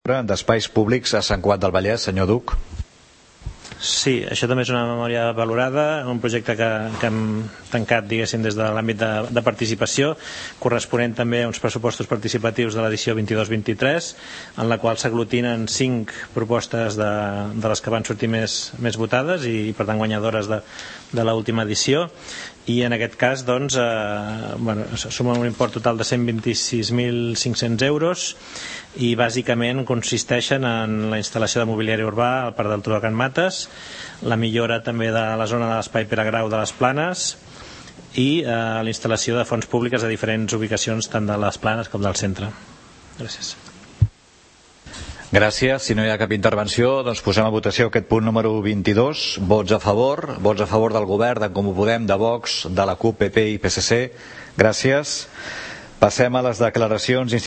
d'espais públics a Sant Cugat del Vallès, senyor Duc. Sí, això també és una memòria valorada, un projecte que hem tancat, diguéssim, des de l'àmbit de participació, corresponent també a uns pressupostos participatius de l'edició 22-23, en la qual s'aglutinen 5 propostes de les que van sortir més votades i per tant guanyadores de l'última edició, i en aquest cas doncs, suma un import total de 126.500 euros i bàsicament consisteixen en la instal·lació de mobiliari urbà al Parc del Turó de Can Mates, la millora també de la zona de l'espai Pere Grau de les Planes i la instal·lació de fonts públiques a diferents ubicacions tant de les Planes com del centre. Gràcies. Gràcies. Si no hi ha cap intervenció, doncs posem a votació aquest punt número 22. Vots a favor del govern, d'en Comú Podem, de Vox, de la CUP, PP i PSC. Gràcies. Passem a les declaracions